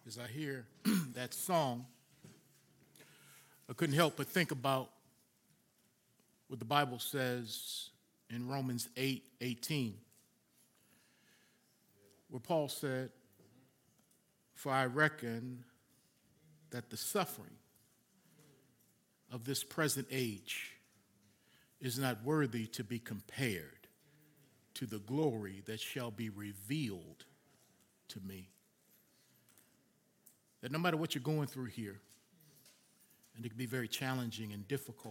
As I hear that song, I couldn't help but think about what the Bible says in Romans 8:18, where Paul said, "For I reckon that the suffering of this present age is not worthy to be compared to the glory that shall be revealed to me." That no matter what you're going through here, and it can be very challenging and difficult,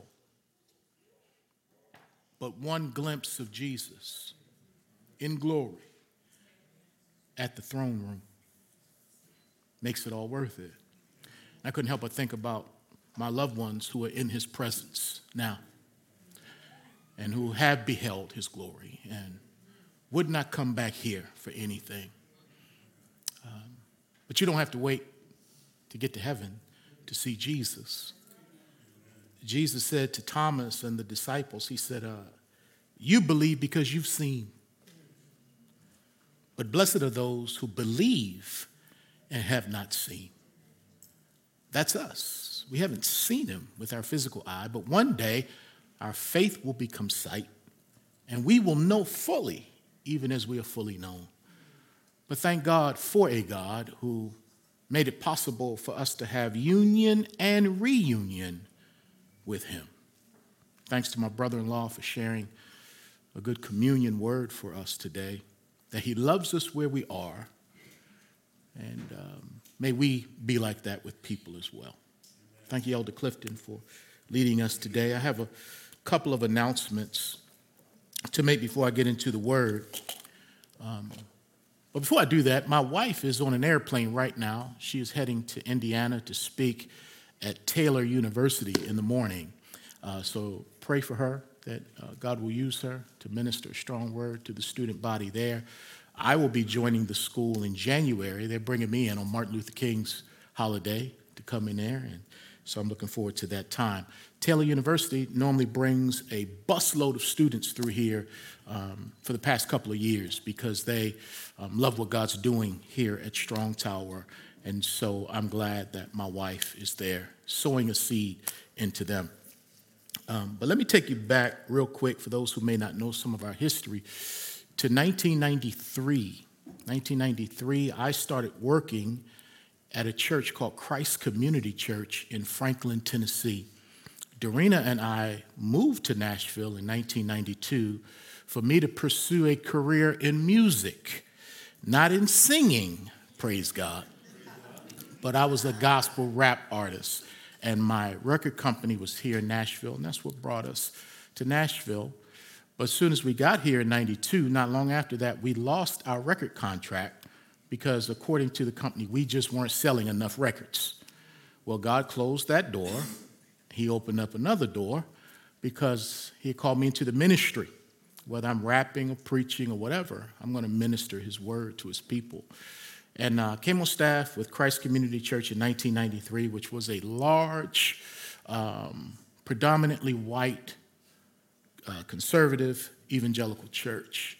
but one glimpse of Jesus in glory at the throne room makes it all worth it. I couldn't help but think about my loved ones who are in his presence now and who have beheld his glory and would not come back here for anything. But you don't have to wait to get to heaven to see Jesus. Jesus said to Thomas and the disciples, he said, you believe because you've seen. But blessed are those who believe and have not seen. That's us. We haven't seen him with our physical eye, but one day our faith will become sight, and we will know fully, even as we are fully known. But thank God for a God who made it possible for us to have union and reunion with him. Thanks to my brother-in-law for sharing a good communion word for us today, that he loves us where we are, and may we be like that with people as well. Thank you, Elder Clifton, for leading us today. I have a couple of announcements to make before I get into the word. But before I do that, my wife is on an airplane right now. She is heading to Indiana to speak at Taylor University in the morning. So pray for her that God will use her to minister a strong word to the student body there. I will be joining the school in January. They're bringing me in on Martin Luther King's holiday to come in there, and so I'm looking forward to that time. Taylor University normally brings a busload of students through here for the past couple of years because they love what God's doing here at Strong Tower, and so I'm glad that my wife is there sowing a seed into them. But let me take you back real quick for those who may not know some of our history to 1993. 1993, I started working at a church called Christ Community Church in Franklin, Tennessee. Dorena and I moved to Nashville in 1992 for me to pursue a career in music, not in singing, praise God, but I was a gospel rap artist, and my record company was here in Nashville, and that's what brought us to Nashville. But as soon as we got here in 92, not long after that, we lost our record contract because according to the company, we just weren't selling enough records. Well, God closed that door. He opened up another door because he called me into the ministry. Whether I'm rapping or preaching or whatever, I'm going to minister his word to his people. And came on staff with Christ Community Church in 1993, which was a large, predominantly white, conservative, evangelical church.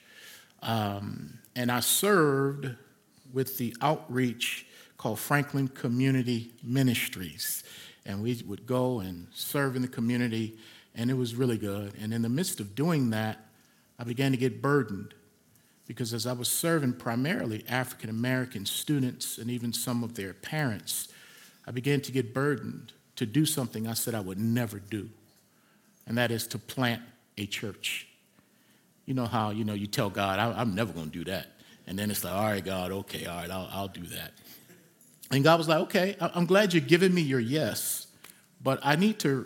And I served with the outreach called Franklin Community Ministries. And we would go and serve in the community, and it was really good. And in the midst of doing that, I began to get burdened because as I was serving primarily African-American students and even some of their parents, I began to get burdened to do something I said I would never do, and that is to plant a church. You know how, you tell God, I'm never going to do that. And then it's like, all right, God, okay, all right, I'll do that. And God was like, okay, I'm glad you're giving me your yes, but I need to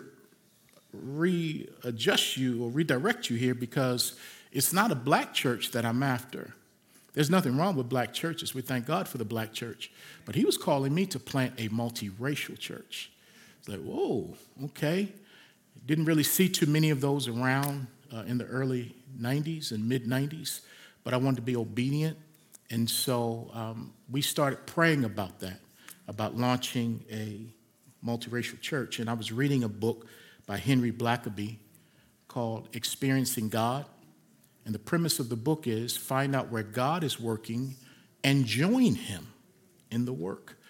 readjust you or redirect you here because it's not a black church that I'm after. There's nothing wrong with black churches. We thank God for the black church. But he was calling me to plant a multiracial church. It's like, whoa, okay. Didn't really see too many of those around in the early 90s and mid-90s, but I wanted to be obedient. And so we started praying about that, about launching a multiracial church. And I was reading a book by Henry Blackaby called Experiencing God. And the premise of the book is find out where God is working and join him in the work.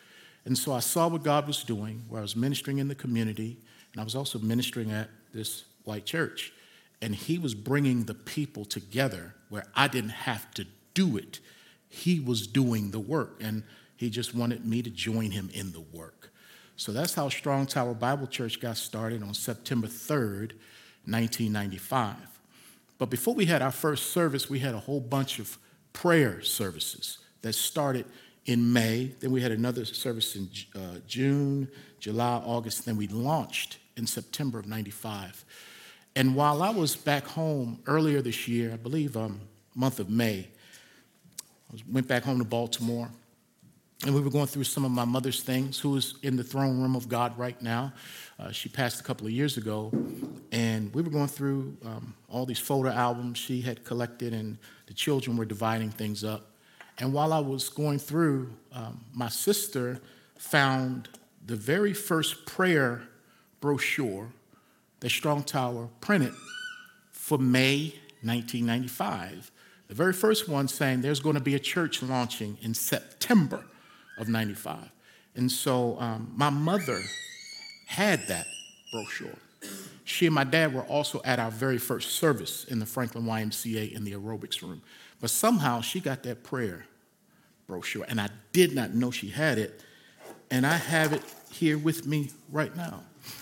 And so I saw what God was doing, where I was ministering in the community, and I was also ministering at this white church. And he was bringing the people together where I didn't have to do it. He was doing the work, and he just wanted me to join him in the work. So that's how Strong Tower Bible Church got started on September 3rd, 1995. But before we had our first service, we had a whole bunch of prayer services that started in May. Then we had another service in June, July, August. Then we launched in September of 95. And while I was back home earlier this year, I believe month of May, I went back home to Baltimore. And we were going through some of my mother's things, who is in the throne room of God right now. She passed a couple of years ago. And we were going through all these photo albums she had collected, and the children were dividing things up. And while I was going through, my sister found the very first prayer brochure that Strong Tower printed for May 1995. The very first one saying there's going to be a church launching in September of 95. And so my mother had that brochure. She and my dad were also at our very first service in the Franklin YMCA in the aerobics room. But somehow she got that prayer brochure, and I did not know she had it. And I have it here with me right now.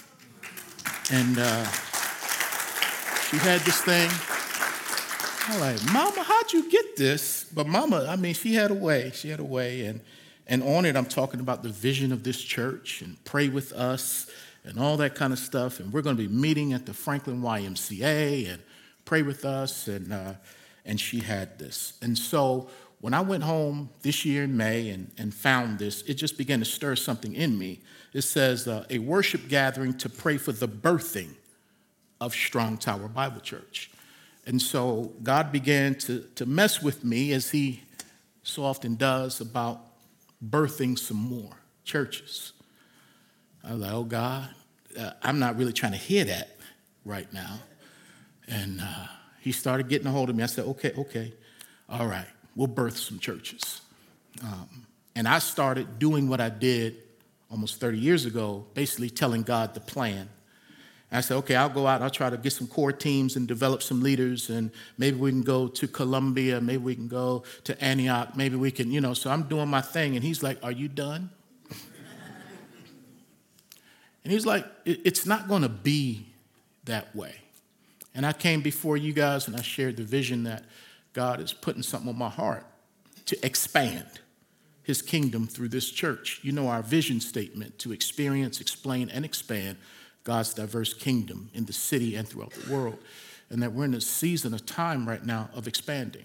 And she had this thing. I'm like, Mama, how'd you get this? But Mama, I mean, she had a way. She had a way. And on it, I'm talking about the vision of this church and pray with us and all that kind of stuff. And we're going to be meeting at the Franklin YMCA and pray with us. And she had this. And so when I went home this year in May and found this, it just began to stir something in me. It says, a worship gathering to pray for the birthing of Strong Tower Bible Church. And so God began to mess with me, as he so often does, about birthing some more churches. I was like, oh, God, I'm not really trying to hear that right now. And he started getting a hold of me. I said, okay, all right, we'll birth some churches. And I started doing what I did almost 30 years ago, basically telling God the plan. And I said, okay, I'll go out, I'll try to get some core teams and develop some leaders, and maybe we can go to Columbia, maybe we can go to Antioch, maybe we can, so I'm doing my thing. And he's like, are you done? And he's like, it's not going to be that way. And I came before you guys and I shared the vision that God is putting something on my heart to expand his kingdom through this church. You know our vision statement: to experience, explain, and expand God's diverse kingdom in the city and throughout the world. And that we're in a season of time right now of expanding.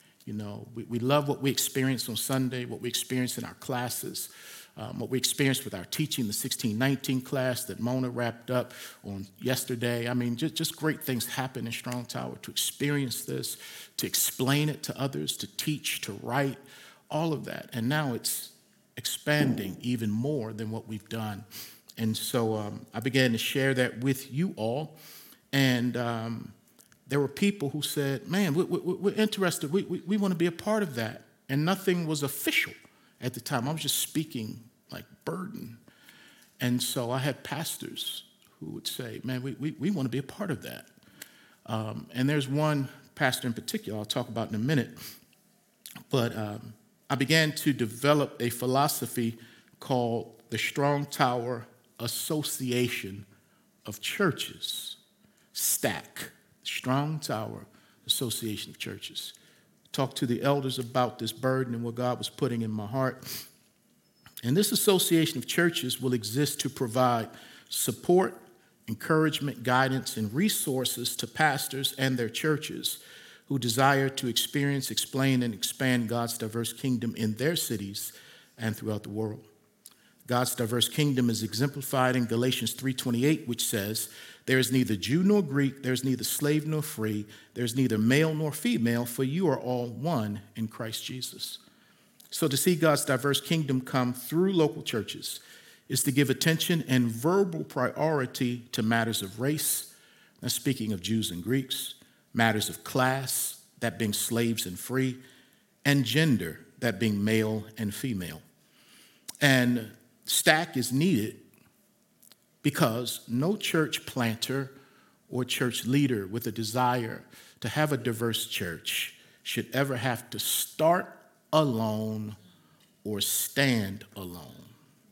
We love what we experience on Sunday, what we experience in our classes, what we experienced with our teaching, the 1619 class that Mona wrapped up on yesterday. I mean, just great things happen in Strong Tower. To experience this, to explain it to others, to teach, to write, all of that. And now it's expanding even more than what we've done. And so I began to share that with you all. And there were people who said, man, we're interested. We want to be a part of that. And nothing was official at the time. I was just speaking like burden. And so I had pastors who would say, man, we want to be a part of that. And there's one pastor in particular I'll talk about in a minute. But I began to develop a philosophy called the Strong Tower Association of Churches, STAC, Strong Tower Association of Churches. Talked to the elders about this burden and what God was putting in my heart. And this association of churches will exist to provide support, encouragement, guidance, and resources to pastors and their churches who desire to experience, explain, and expand God's diverse kingdom in their cities and throughout the world. God's diverse kingdom is exemplified in Galatians 3:28, which says, there is neither Jew nor Greek, there is neither slave nor free, there is neither male nor female, for you are all one in Christ Jesus. So to see God's diverse kingdom come through local churches is to give attention and verbal priority to matters of race, now speaking of Jews and Greeks, matters of class, that being slaves and free, and gender, that being male and female. And Stack is needed because no church planter or church leader with a desire to have a diverse church should ever have to start alone or stand alone.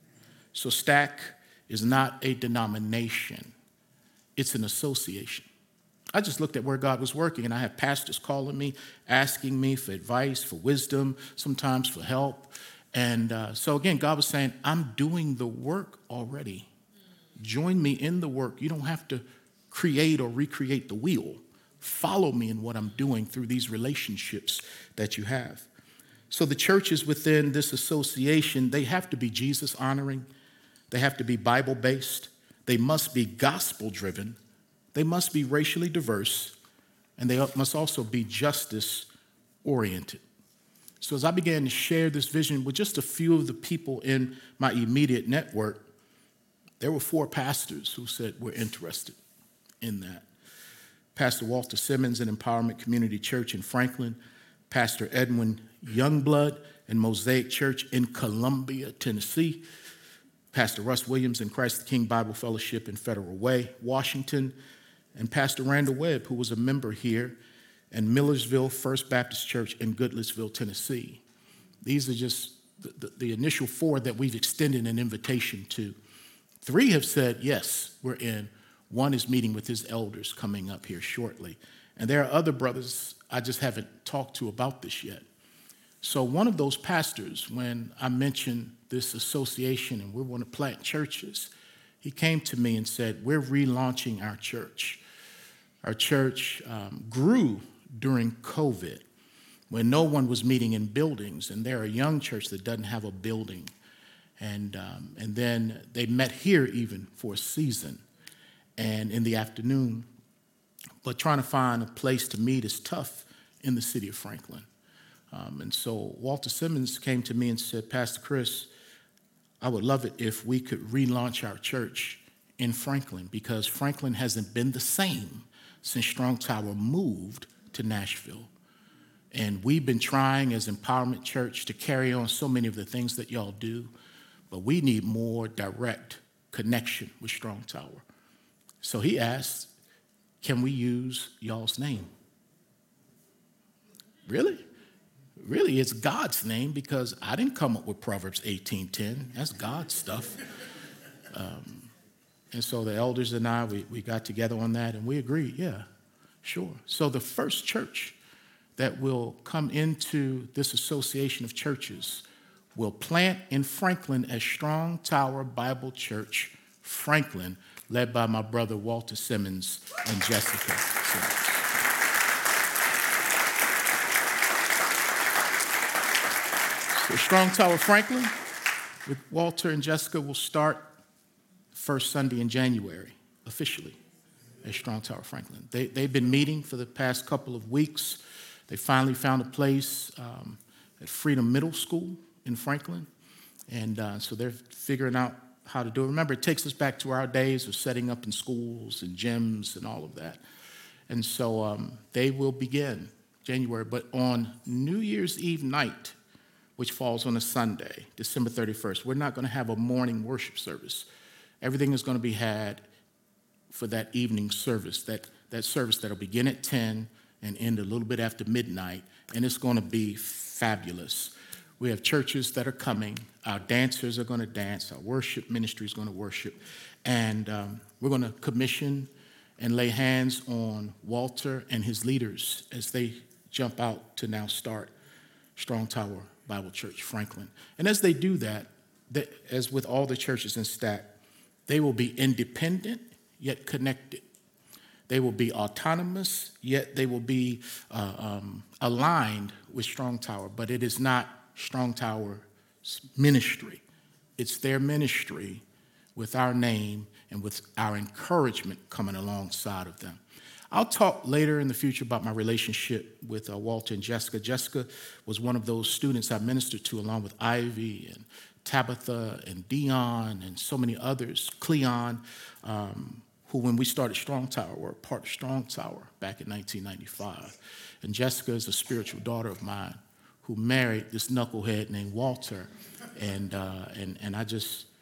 So Stack is not a denomination. It's an association. I just looked at where God was working, and I had pastors calling me, asking me for advice, for wisdom, sometimes for help. And so again, God was saying, I'm doing the work already. Join me in the work. You don't have to create or recreate the wheel. Follow me in what I'm doing through these relationships that you have. So the churches within this association, they have to be Jesus honoring. They have to be Bible based. They must be gospel driven. They must be racially diverse. And they must also be justice oriented. So as I began to share this vision with just a few of the people in my immediate network, there were 4 pastors who said, we're interested in that. Pastor Walter Simmons in Empowerment Community Church in Franklin, Pastor Edwin Youngblood in Mosaic Church in Columbia, Tennessee, Pastor Russ Williams in Christ the King Bible Fellowship in Federal Way, Washington, and Pastor Randall Webb, who was a member here, and Millersville First Baptist Church in Goodlettsville, Tennessee. These are just the initial 4 that we've extended an invitation to. 3 have said, yes, we're in. 1 is meeting with his elders coming up here shortly. And there are other brothers I just haven't talked to about this yet. So one of those pastors, when I mentioned this association and we want to plant churches, he came to me and said, we're relaunching our church. Our church grew during COVID when no one was meeting in buildings, and they're a young church that doesn't have a building. And then they met here even for a season and in the afternoon. But trying to find a place to meet is tough in the city of Franklin. And so Walter Simmons came to me and said, Pastor Chris, I would love it if we could relaunch our church in Franklin, because Franklin hasn't been the same since Strong Tower moved to Nashville. And we've been trying as Empowerment Church to carry on so many of the things that y'all do, but we need more direct connection with Strong Tower. So he asked, can we use y'all's name? Really? Really, it's God's name, because I didn't come up with Proverbs 18:10. That's God's stuff. And so the elders and I, we got together on that, and we agreed, yeah, sure. So the first church that will come into this association of churches will plant in Franklin as Strong Tower Bible Church, Franklin, led by my brother Walter Simmons and Jessica Simmons. So Strong Tower Franklin with Walter and Jessica will start first Sunday in January, officially, at Strong Tower Franklin. They've been meeting for the past couple of weeks. They finally found a place at Freedom Middle School in Franklin, and so they're figuring out how to do it. Remember, it takes us back to our days of setting up in schools and gyms and all of that. And so they will begin January, but on New Year's Eve night, which falls on a Sunday, December 31st, we're not going to have a morning worship service. Everything is going to be had for that evening service, that service that will begin at 10 and end a little bit after midnight, and it's going to be fabulous. We have churches that are coming. Our dancers are going to dance. Our worship ministry is going to worship. And we're going to commission and lay hands on Walter and his leaders as they jump out to now start Strong Tower Bible Church, Franklin. And as they do that, as with all the churches in Stack, they will be independent yet connected. They will be autonomous, yet they will be aligned with Strong Tower. But it is not Strong Tower's ministry. It's their ministry with our name and with our encouragement coming alongside of them. I'll talk later in the future about my relationship with Walter and Jessica. Jessica was one of those students I ministered to along with Ivy and Tabitha and Dion and so many others, Cleon, who when we started Strong Tower were part of Strong Tower back in 1995. And Jessica is a spiritual daughter of mine who married this knucklehead named Walter. And I just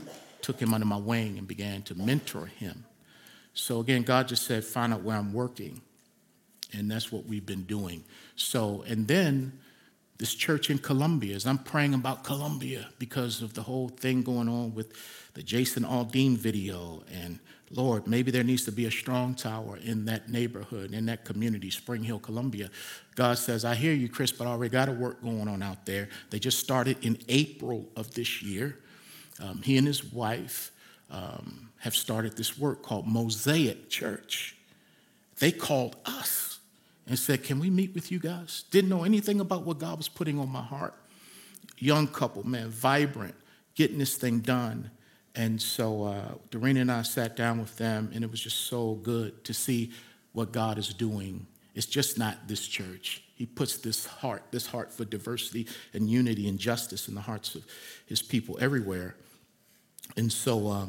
took him under my wing and began to mentor him. So again, God just said, find out where I'm working. And that's what we've been doing. So, and then this church in Colombia, as I'm praying about Colombia because of the whole thing going on with the Jason Aldean video. And Lord, maybe there needs to be a strong tower in that neighborhood, in that community, Spring Hill, Colombia. God says, I hear you, Chris, but I already got a work going on out there. They just started in April of this year. He and his wife have started this work called Mosaic Church. They called us and said, can we meet with you guys? Didn't know anything about what God was putting on my heart. Young couple, man, vibrant, getting this thing done. And so Doreen and I sat down with them, and it was just so good to see what God is doing. It's just not this church. He puts this heart for diversity and unity and justice in the hearts of his people everywhere. And so,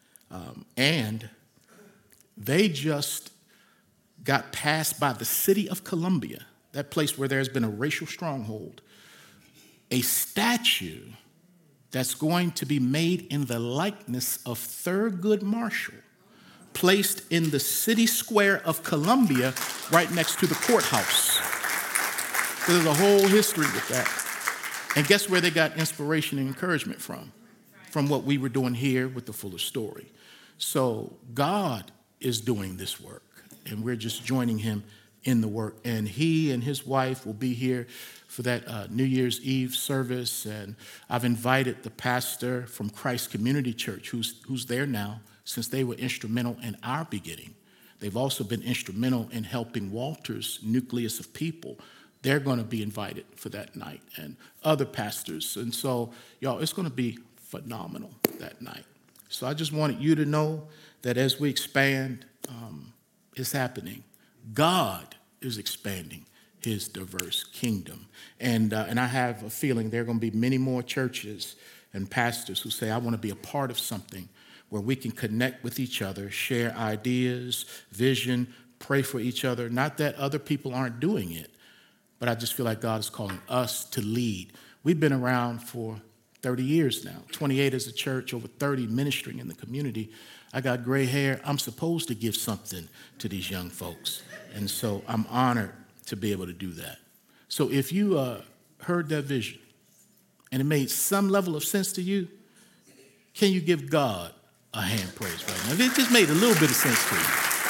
and they just got passed by the city of Columbia, that place where there's been a racial stronghold, a statue that's going to be made in the likeness of Thurgood Marshall, placed in the city square of Columbia right next to the courthouse. There's a whole history with that. And guess where they got inspiration and encouragement from? From what we were doing here with the Fuller Story. So God is doing this work, and we're just joining him in the work. And he and his wife will be here for that New Year's Eve service. And I've invited the pastor from Christ Community Church, who's there now, since they were instrumental in our beginning. They've also been instrumental in helping Walter's nucleus of people. They're going to be invited for that night, and other pastors. And so, y'all, it's going to be phenomenal that night. So I just wanted you to know that as we expand, it's happening. God is expanding his diverse kingdom. And I have a feeling there are going to be many more churches and pastors who say, I want to be a part of something where we can connect with each other, share ideas, vision, pray for each other. Not that other people aren't doing it, but I just feel like God is calling us to lead. We've been around for 30 years now, 28 as a church, over 30 ministering in the community. I got gray hair. I'm supposed to give something to these young folks. And so I'm honored to be able to do that. So if you heard that vision and it made some level of sense to you, can you give God a hand praise right now? It just made a little bit of sense to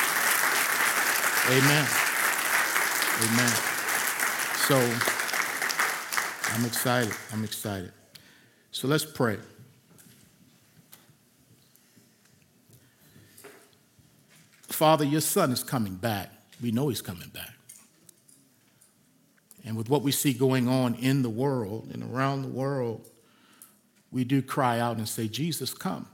you. Amen. Amen. So I'm excited. I'm excited. So let's pray. Father, your son is coming back. We know he's coming back. And with what we see going on in the world and around the world, we do cry out and say, Jesus, come.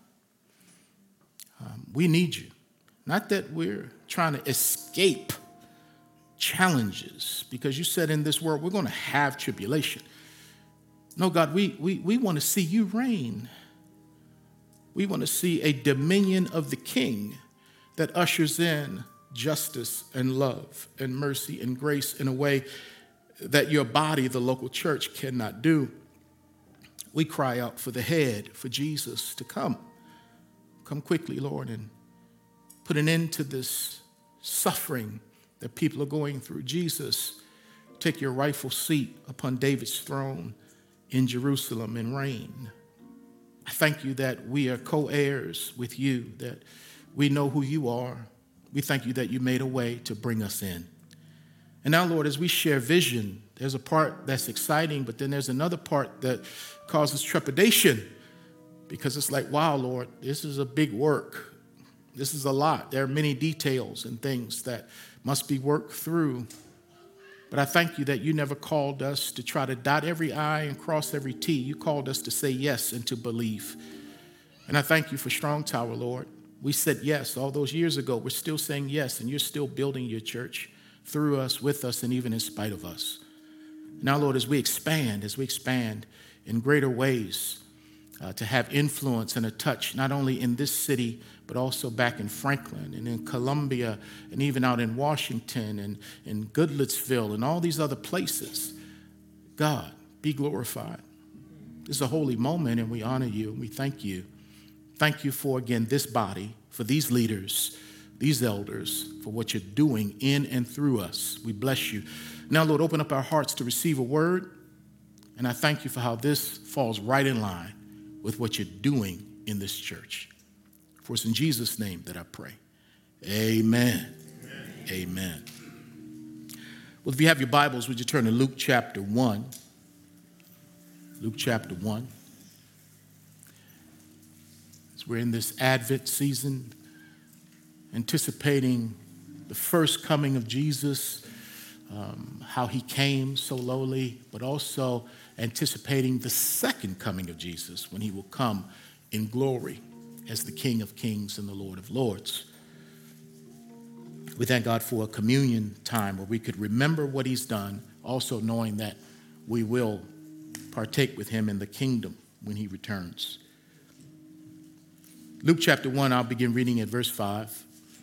We need you. Not that we're trying to escape challenges, because you said in this world we're going to have tribulation. No, God, we want to see you reign. We want to see a dominion of the King that ushers in justice and love and mercy and grace in a way that your body, the local church, cannot do. We cry out for the head, for Jesus to come. Come quickly, Lord, and put an end to this suffering that people are going through. Jesus, take your rightful seat upon David's throne in Jerusalem and reign. I thank you that we are co-heirs with you, that we know who you are. We thank you that you made a way to bring us in. And now, Lord, as we share vision, there's a part that's exciting, but then there's another part that causes trepidation, because it's like, wow, Lord, this is a big work. This is a lot. There are many details and things that must be worked through. But I thank you that you never called us to try to dot every I and cross every T. You called us to say yes and to believe. And I thank you for Strong Tower, Lord. We said yes all those years ago. We're still saying yes, and you're still building your church through us, with us, and even in spite of us. Now, Lord, as we expand in greater ways to have influence and a touch, not only in this city, but also back in Franklin and in Columbia and even out in Washington and in Goodlettsville and all these other places. God, be glorified. This is a holy moment, and we honor you and we thank you. Thank you for, again, this body, for these leaders, these elders, for what you're doing in and through us. We bless you. Now, Lord, open up our hearts to receive a word. And I thank you for how this falls right in line with what you're doing in this church. For it's in Jesus' name that I pray. Amen. Amen. Amen. Well, if you have your Bibles, would you turn to Luke chapter 1? Luke chapter 1. As we're in this Advent season, anticipating the first coming of Jesus, how he came so lowly, but also anticipating the second coming of Jesus when he will come in glory as the King of Kings and the Lord of Lords. We thank God for a communion time where we could remember what he's done, also knowing that we will partake with him in the kingdom when he returns. Luke chapter 1, I'll begin reading at verse 5.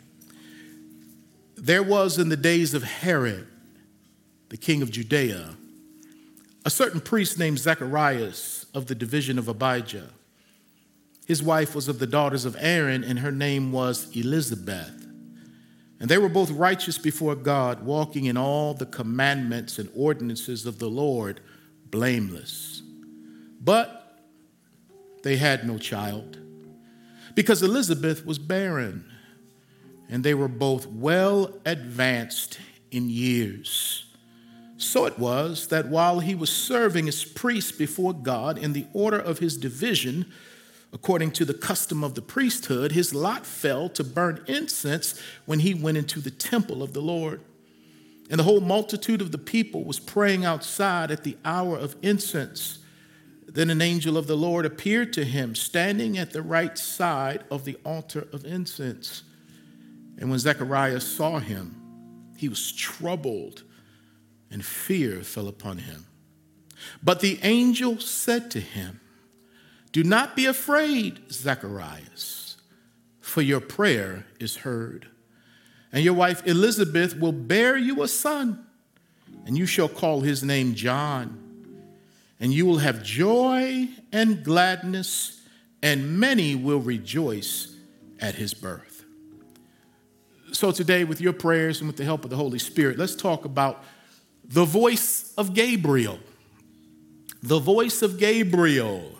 There was in the days of Herod, the king of Judea, a certain priest named Zacharias of the division of Abijah. His wife was of the daughters of Aaron, and her name was Elizabeth. And they were both righteous before God, walking in all the commandments and ordinances of the Lord, blameless. But they had no child, because Elizabeth was barren, and they were both well advanced in years. So it was that while he was serving as priest before God in the order of his division, according to the custom of the priesthood, his lot fell to burn incense when he went into the temple of the Lord. And the whole multitude of the people was praying outside at the hour of incense. Then an angel of the Lord appeared to him, standing at the right side of the altar of incense. And when Zechariah saw him, he was troubled, and fear fell upon him. But the angel said to him, "Do not be afraid, Zacharias, for your prayer is heard. And your wife Elizabeth will bear you a son, and you shall call his name John. And you will have joy and gladness, and many will rejoice at his birth." So today, with your prayers and with the help of the Holy Spirit, let's talk about the voice of Gabriel. The voice of Gabriel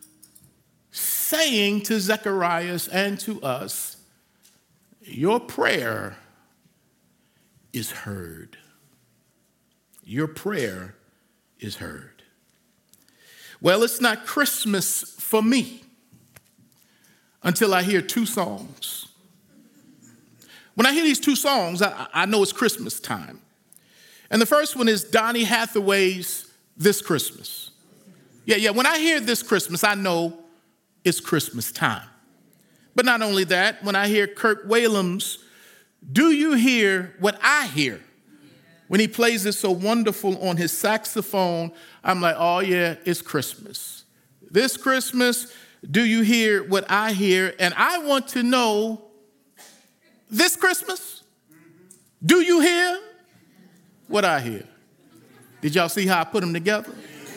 saying to Zacharias and to us, your prayer is heard. Your prayer is heard. Well, it's not Christmas for me until I hear two songs. When I hear these two songs, I know it's Christmas time. And the first one is Donny Hathaway's This Christmas. Yeah, when I hear This Christmas, I know it's Christmas time. But not only that, when I hear Kirk Whalem's Do You Hear What I Hear? When he plays it so wonderful on his saxophone, I'm like, oh yeah, it's Christmas. This Christmas, do you hear what I hear? And I want to know, this Christmas, do you hear what I hear? Did y'all see how I put them together?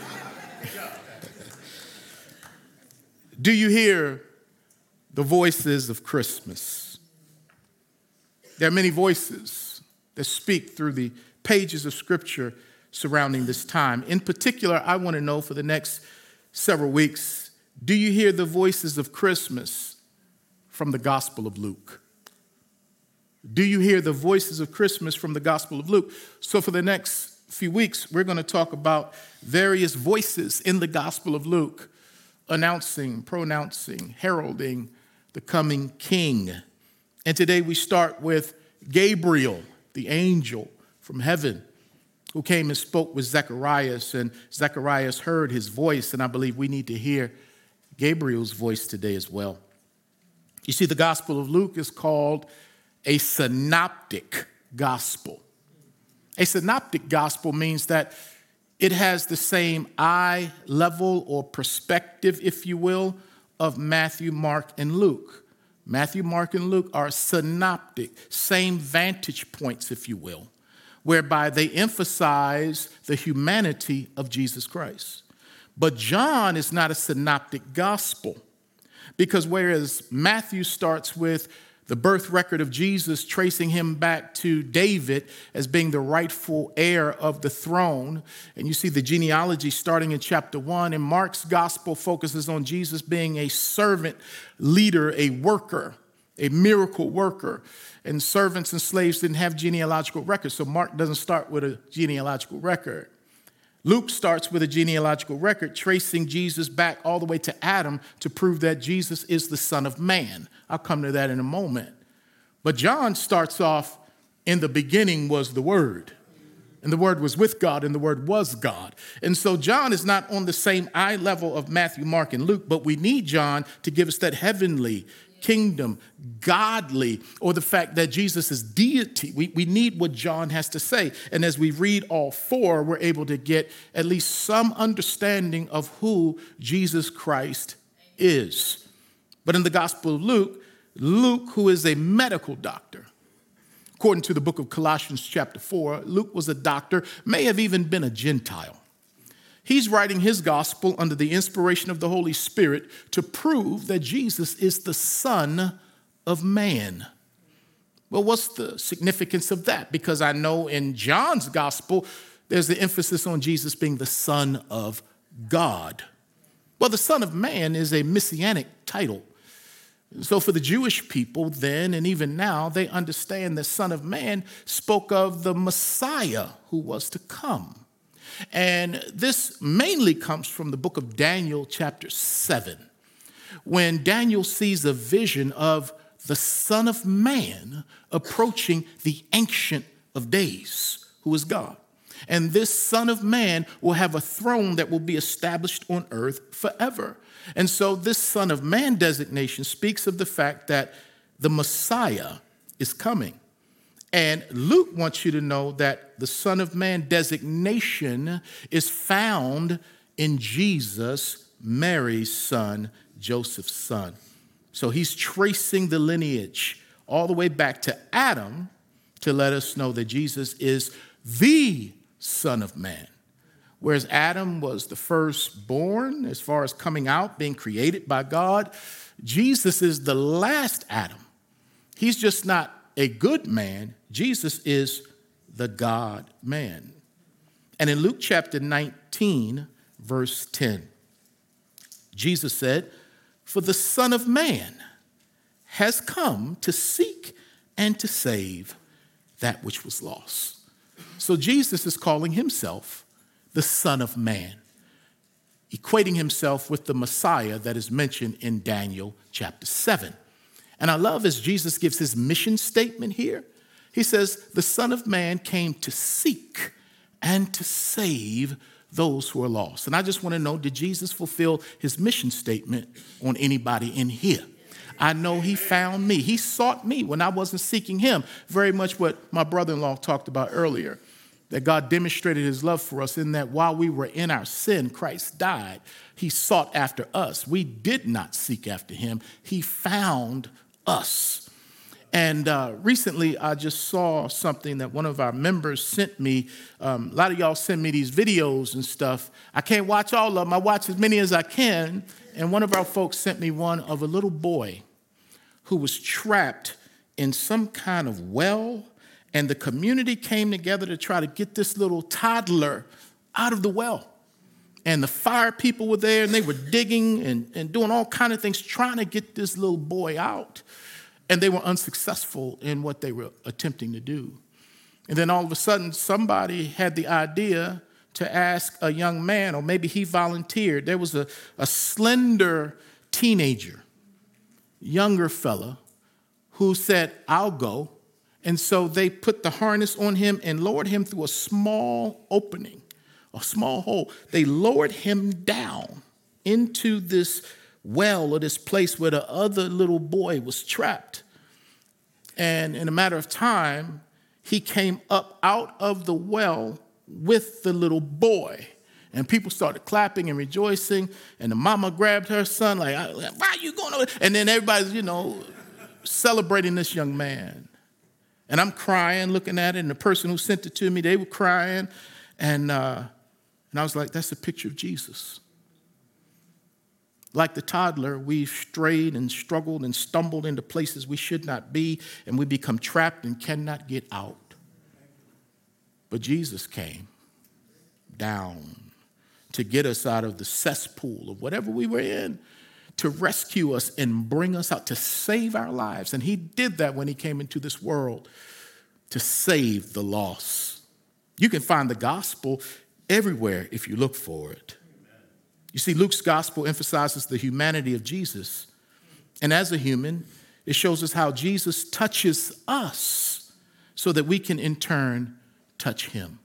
Do you hear the voices of Christmas? There are many voices that speak through the pages of Scripture surrounding this time. In particular, I want to know for the next several weeks, do you hear the voices of Christmas from the Gospel of Luke? Do you hear the voices of Christmas from the Gospel of Luke? So for the next few weeks, we're going to talk about various voices in the Gospel of Luke, announcing, pronouncing, heralding the coming King. And today we start with Gabriel, the angel from heaven, who came and spoke with Zacharias, and Zacharias heard his voice, and I believe we need to hear Gabriel's voice today as well. You see, the Gospel of Luke is called a synoptic gospel. A synoptic gospel means that it has the same eye level or perspective, if you will, of Matthew, Mark, and Luke. Matthew, Mark, and Luke are synoptic, same vantage points, if you will, whereby they emphasize the humanity of Jesus Christ. But John is not a synoptic gospel. Because whereas Matthew starts with the birth record of Jesus, tracing him back to David as being the rightful heir of the throne, and you see the genealogy starting in chapter 1, and Mark's gospel focuses on Jesus being a servant leader, a worker, a miracle worker. And servants and slaves didn't have genealogical records, so Mark doesn't start with a genealogical record. Luke starts with a genealogical record tracing Jesus back all the way to Adam to prove that Jesus is the Son of Man. I'll come to that in a moment. But John starts off, in the beginning was the Word. And the Word was with God, and the Word was God. And so John is not on the same eye level of Matthew, Mark, and Luke, but we need John to give us that heavenly, kingdom, godly, or the fact that Jesus is deity. We need what John has to say. And as we read all four, we're able to get at least some understanding of who Jesus Christ is. But in the Gospel of Luke, who is a medical doctor, according to the book of Colossians chapter 4, Luke was a doctor, may have even been a Gentile. He's writing his gospel under the inspiration of the Holy Spirit to prove that Jesus is the Son of Man. Well, what's the significance of that? Because I know in John's gospel, there's the emphasis on Jesus being the Son of God. Well, the Son of Man is a messianic title. So for the Jewish people then and even now, they understand the Son of Man spoke of the Messiah who was to come. And this mainly comes from the book of Daniel, chapter 7, when Daniel sees a vision of the Son of Man approaching the Ancient of Days, who is God. And this Son of Man will have a throne that will be established on earth forever. And so this Son of Man designation speaks of the fact that the Messiah is coming. And Luke wants you to know that the Son of Man designation is found in Jesus, Mary's son, Joseph's son. So he's tracing the lineage all the way back to Adam to let us know that Jesus is the Son of Man. Whereas Adam was the firstborn as far as coming out, being created by God, Jesus is the last Adam. He's just not a good man. Jesus is the God-man. And in Luke chapter 19, verse 10, Jesus said, "For the Son of Man has come to seek and to save that which was lost." So Jesus is calling himself the Son of Man, equating himself with the Messiah that is mentioned in Daniel chapter 7. And I love as Jesus gives his mission statement here. He says, the Son of Man came to seek and to save those who are lost. And I just want to know, did Jesus fulfill his mission statement on anybody in here? I know he found me. He sought me when I wasn't seeking him. Very much what my brother-in-law talked about earlier, that God demonstrated his love for us in that while we were in our sin, Christ died. He sought after us. We did not seek after him. He found us. And recently, I just saw something that one of our members sent me. A lot of y'all send me these videos and stuff. I can't watch all of them. I watch as many as I can. And one of our folks sent me one of a little boy who was trapped in some kind of well. And the community came together to try to get this little toddler out of the well. And the fire people were there, and they were digging and doing all kinds of things, trying to get this little boy out. And they were unsuccessful in what they were attempting to do. And then all of a sudden, somebody had the idea to ask a young man, or maybe he volunteered. There was a slender teenager, younger fella, who said, "I'll go." And so they put the harness on him and lowered him through a small opening, a small hole. They lowered him down into this well or this place where the other little boy was trapped. And in a matter of time, he came up out of the well with the little boy. And people started clapping and rejoicing. And the mama grabbed her son like, "Why are you going over?" And then everybody's, celebrating this young man. And I'm crying, looking at it. And the person who sent it to me, they were crying. And I was like, that's a picture of Jesus. Like the toddler, we've strayed and struggled and stumbled into places we should not be, and we become trapped and cannot get out. But Jesus came down to get us out of the cesspool of whatever we were in, to rescue us and bring us out, to save our lives. And he did that when he came into this world, to save the lost. You can find the gospel everywhere if you look for it. You see, Luke's gospel emphasizes the humanity of Jesus. And as a human, it shows us how Jesus touches us so that we can in turn touch him.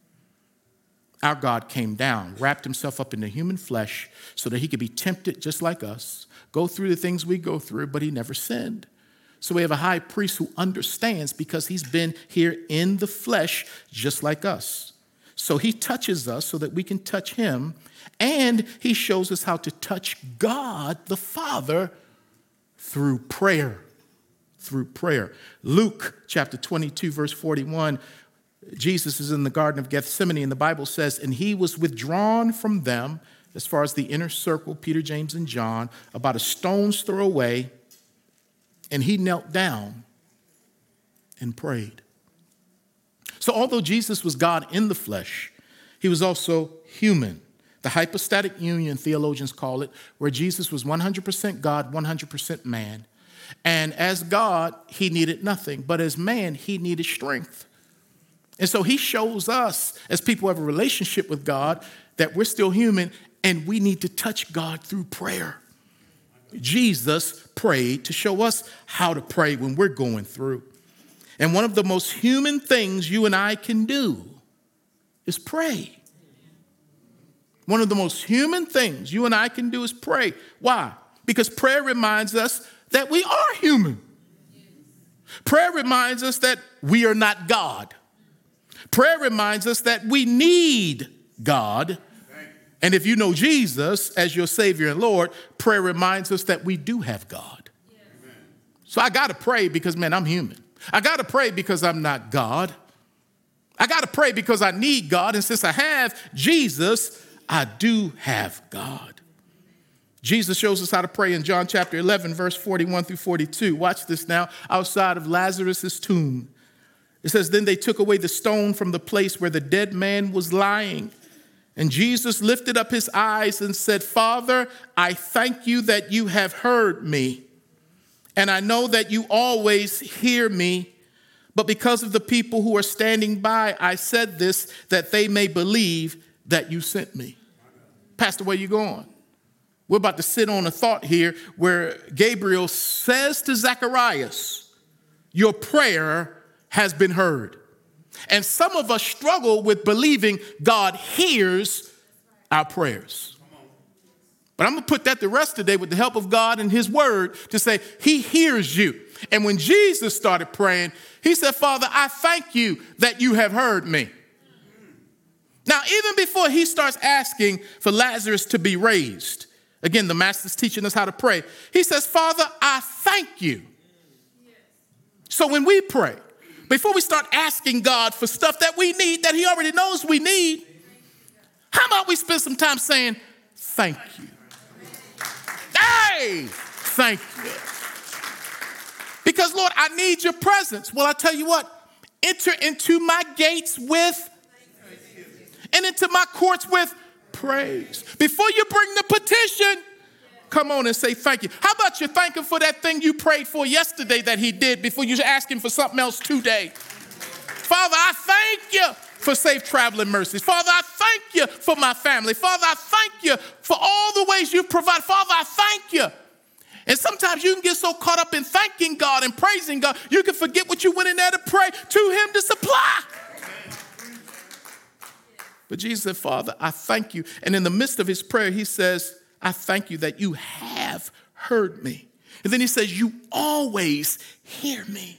Our God came down, wrapped himself up in the human flesh so that he could be tempted just like us, go through the things we go through, but he never sinned. So we have a high priest who understands because he's been here in the flesh just like us. So he touches us so that we can touch him, and he shows us how to touch God the Father through prayer. Through prayer. Luke chapter 22, verse 41, Jesus is in the Garden of Gethsemane, and the Bible says, and he was withdrawn from them, as far as the inner circle, Peter, James, and John, about a stone's throw away, and he knelt down and prayed. So although Jesus was God in the flesh, he was also human. The hypostatic union, theologians call it, where Jesus was 100% God, 100% man. And as God, he needed nothing, but as man, he needed strength. And so he shows us, as people who have a relationship with God, that we're still human and we need to touch God through prayer. Jesus prayed to show us how to pray when we're going through. And one of the most human things you and I can do is pray. One of the most human things you and I can do is pray. Why? Because prayer reminds us that we are human. Prayer reminds us that we are not God. Prayer reminds us that we need God. And if you know Jesus as your Savior and Lord, prayer reminds us that we do have God. So I got to pray because, man, I'm human. I got to pray because I'm not God. I got to pray because I need God. And since I have Jesus, I do have God. Jesus shows us how to pray in John chapter 11, verse 41 through 42. Watch this now. Outside of Lazarus' tomb, it says, then they took away the stone from the place where the dead man was lying. And Jesus lifted up his eyes and said, Father, I thank you that you have heard me. And I know that you always hear me. But because of the people who are standing by, I said this, that they may believe that you sent me. Pastor, where you going? We're about to sit on a thought here where Gabriel says to Zacharias, your prayer has been heard. And some of us struggle with believing God hears our prayers. But I'm going to put that to rest today with the help of God and his word to say he hears you. And when Jesus started praying, he said, Father, I thank you that you have heard me. Now, even before he starts asking for Lazarus to be raised, again, the master's teaching us how to pray. He says, Father, I thank you. So when we pray, before we start asking God for stuff that we need, that he already knows we need, how about we spend some time saying, thank you. Hey, thank you. Because, Lord, I need your presence. Well, I tell you what, enter into my gates with and into my courts with praise. Before you bring the petition, come on and say thank you. How about you thank him for that thing you prayed for yesterday that he did before you ask him for something else today? Father, I thank you for safe traveling mercies. Father, I thank you for my family. Father, I thank you for all the ways you've provided. Father, I thank you. And sometimes you can get so caught up in thanking God and praising God, you can forget what you went in there to pray to him to supply. But Jesus said, Father, I thank you. And in the midst of his prayer, he says, I thank you that you have heard me. And then he says, you always hear me.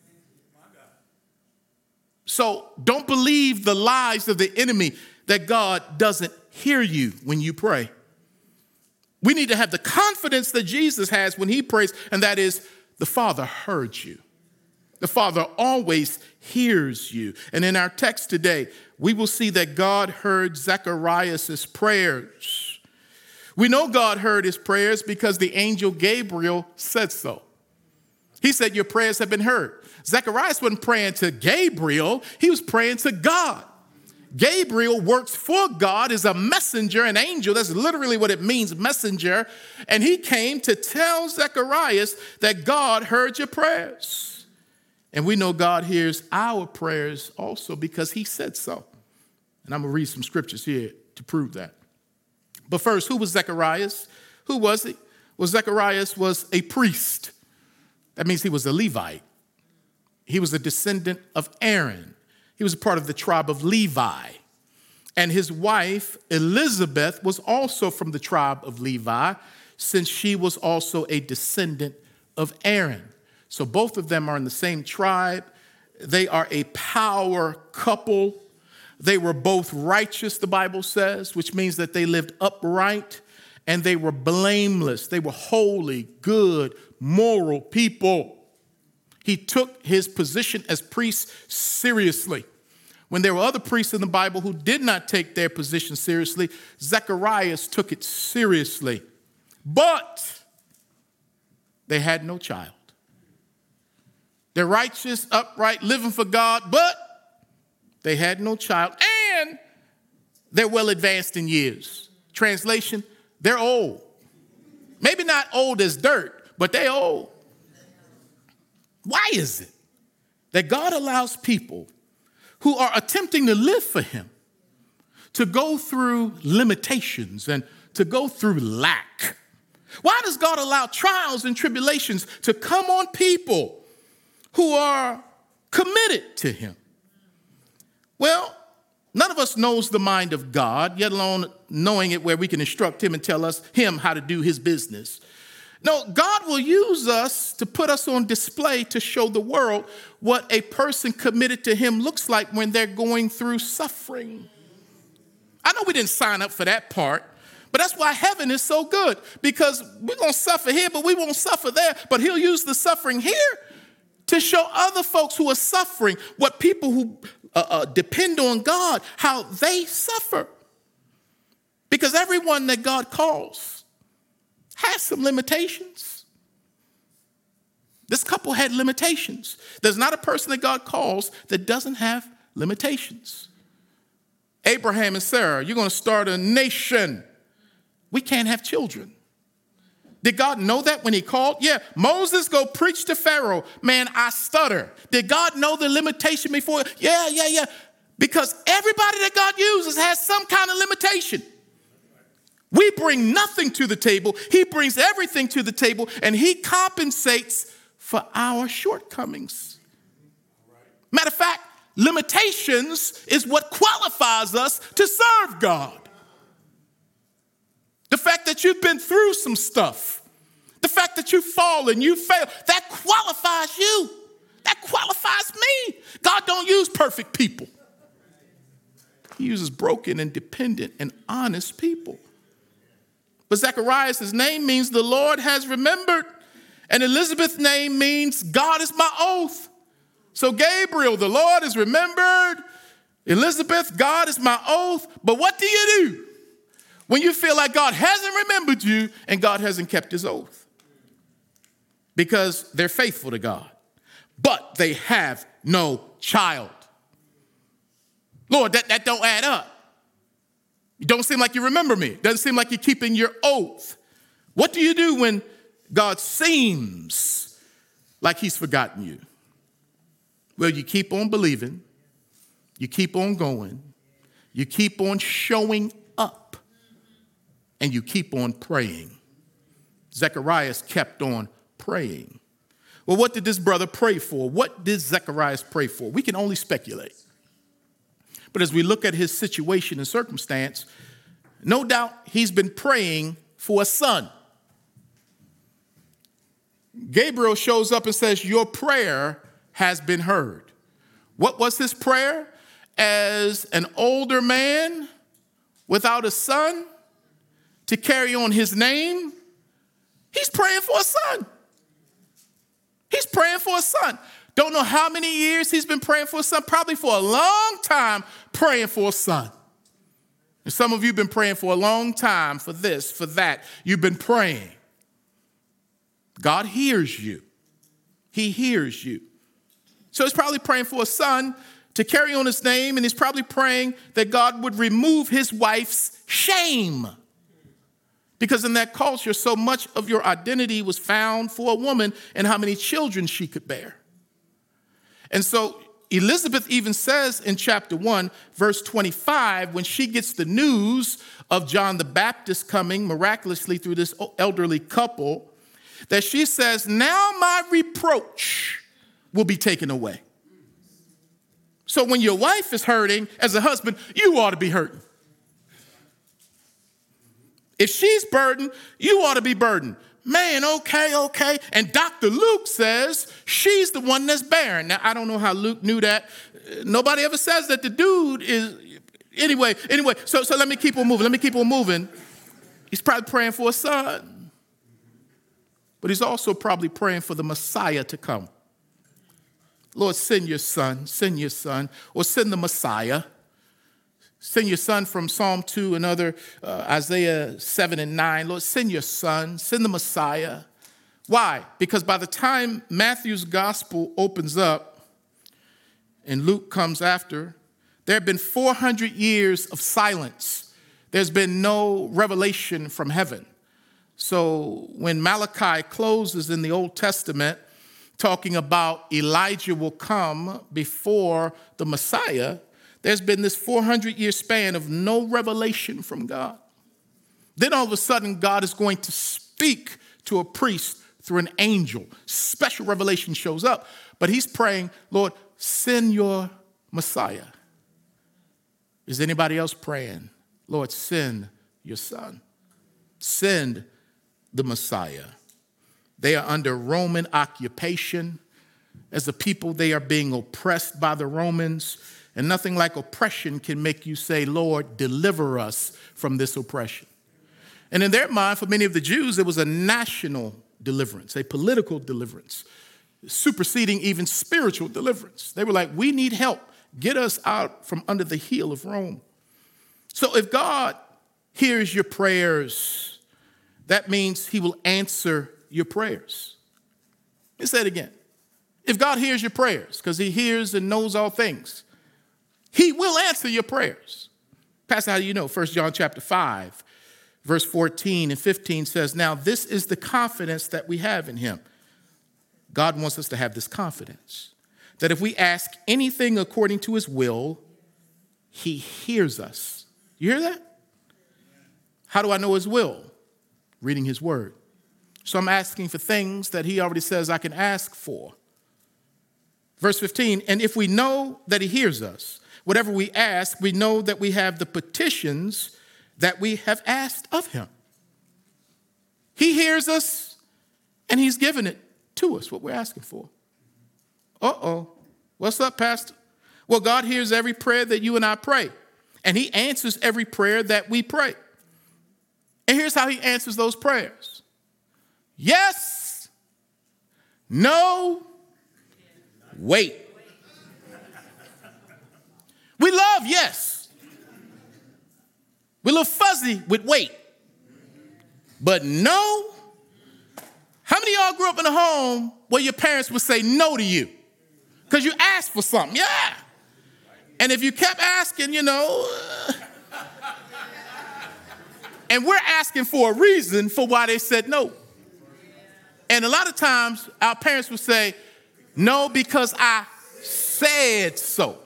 So don't believe the lies of the enemy that God doesn't hear you when you pray. We need to have the confidence that Jesus has when he prays, and that is the Father heard you. The Father always hears you. And in our text today, we will see that God heard Zacharias' prayers. We know God heard his prayers because the angel Gabriel said so. He said, your prayers have been heard. Zacharias wasn't praying to Gabriel. He was praying to God. Gabriel works for God, is a messenger, an angel. That's literally what it means, messenger. And he came to tell Zacharias that God heard your prayers. And we know God hears our prayers also because he said so. And I'm going to read some scriptures here to prove that. But first, who was Zacharias? Who was he? Well, Zacharias was a priest. That means he was a Levite. He was a descendant of Aaron. He was a part of the tribe of Levi. And his wife, Elizabeth, was also from the tribe of Levi, since she was also a descendant of Aaron. So both of them are in the same tribe. They are a power couple. They were both righteous, the Bible says, which means that they lived upright and they were blameless. They were holy, good, moral people. He took his position as priest seriously. When there were other priests in the Bible who did not take their position seriously, Zacharias took it seriously. But they had no child. They're righteous, upright, living for God, but they had no child. And they're well advanced in years. Translation, they're old. Maybe not old as dirt, but they're old. Why is it that God allows people who are attempting to live for him to go through limitations and to go through lack? Why does God allow trials and tribulations to come on people who are committed to him? Well, none of us knows the mind of God, yet alone knowing it where we can instruct him and tell him how to do his business. No, God will use us to put us on display to show the world what a person committed to him looks like when they're going through suffering. I know we didn't sign up for that part, but that's why heaven is so good, because we're going to suffer here, but we won't suffer there. But he'll use the suffering here to show other folks who are suffering, what people who depend on God, how they suffer. Because everyone that God calls has some limitations. This couple had limitations. There's not a person that God calls that doesn't have limitations. Abraham and Sarah, you're going to start a nation. We can't have children. Did God know that when he called? Yeah. Moses, go preach to Pharaoh. Man, I stutter. Did God know the limitation before? Yeah. Because everybody that God uses has some kind of limitation. We bring nothing to the table. He brings everything to the table, and he compensates for our shortcomings. Matter of fact, limitations is what qualifies us to serve God. The fact that you've been through some stuff, the fact that you fall and you fail, that qualifies you. That qualifies me. God don't use perfect people. He uses broken and dependent and honest people. But Zacharias, his name means the Lord has remembered. And Elizabeth's name means God is my oath. So Gabriel, the Lord is remembered. Elizabeth, God is my oath. But what do you do when you feel like God hasn't remembered you and God hasn't kept his oath? Because they're faithful to God, but they have no child. Lord, that don't add up. You don't seem like you remember me. Doesn't seem like you're keeping your oath. What do you do when God seems like he's forgotten you? Well, you keep on believing. You keep on going. You keep on showing up. And you keep on praying. Zacharias kept on praying. Well, what did this brother pray for? What did Zacharias pray for? We can only speculate. But as we look at his situation and circumstance, no doubt he's been praying for a son. Gabriel shows up and says, your prayer has been heard. What was his prayer? As an older man without a son to carry on his name, he's praying for a son. He's praying for a son. Don't know how many years he's been praying for a son, probably for a long time praying for a son. Some of you have been praying for a long time for this, for that. You've been praying. God hears you. He hears you. So he's probably praying for a son to carry on his name, and he's probably praying that God would remove his wife's shame. Because in that culture, so much of your identity was found for a woman and how many children she could bear. And so Elizabeth even says in chapter 1, verse 25, when she gets the news of John the Baptist coming miraculously through this elderly couple, that she says, now my reproach will be taken away. So when your wife is hurting, as a husband, you ought to be hurting. If she's burdened, you ought to be burdened. Man, okay. And Dr. Luke says she's the one that's barren. Now, I don't know how Luke knew that. Nobody ever says that the dude is. Anyway, so let me keep on moving. He's probably praying for a son. But he's also probably praying for the Messiah to come. Lord, send your son, or send the Messiah. Send your son from Psalm 2 and other Isaiah 7 and 9. Lord, send your son, send the Messiah. Why? Because by the time Matthew's gospel opens up and Luke comes after, there have been 400 years of silence. There's been no revelation from heaven. So when Malachi closes in the Old Testament, talking about Elijah will come before the Messiah, there's been this 400-year span of no revelation from God. Then all of a sudden, God is going to speak to a priest through an angel. Special revelation shows up. But he's praying, Lord, send your Messiah. Is anybody else praying? Lord, send your son. Send the Messiah. They are under Roman occupation. As a people, they are being oppressed by the Romans. And nothing like oppression can make you say, Lord, deliver us from this oppression. And in their mind, for many of the Jews, it was a national deliverance, a political deliverance, superseding even spiritual deliverance. They were like, we need help. Get us out from under the heel of Rome. So if God hears your prayers, that means he will answer your prayers. Let me say it again. If God hears your prayers, because he hears and knows all things, he will answer your prayers. Pastor, how do you know? 1 John chapter 5, verse 14 and 15 says, now this is the confidence that we have in him. God wants us to have this confidence that if we ask anything according to his will, he hears us. You hear that? How do I know his will? Reading his word. So I'm asking for things that he already says I can ask for. Verse 15, and if we know that he hears us, whatever we ask, we know that we have the petitions that we have asked of him. He hears us, and he's given it to us, what we're asking for. What's up, Pastor? Well, God hears every prayer that you and I pray, and he answers every prayer that we pray. And here's how he answers those prayers. Yes, no, wait. We love yes. We're a little fuzzy with wait. But no. How many of y'all grew up in a home where your parents would say no to you? Because you asked for something. Yeah. And if you kept asking, and we're asking for a reason for why they said no. And a lot of times our parents would say, no, because I said so.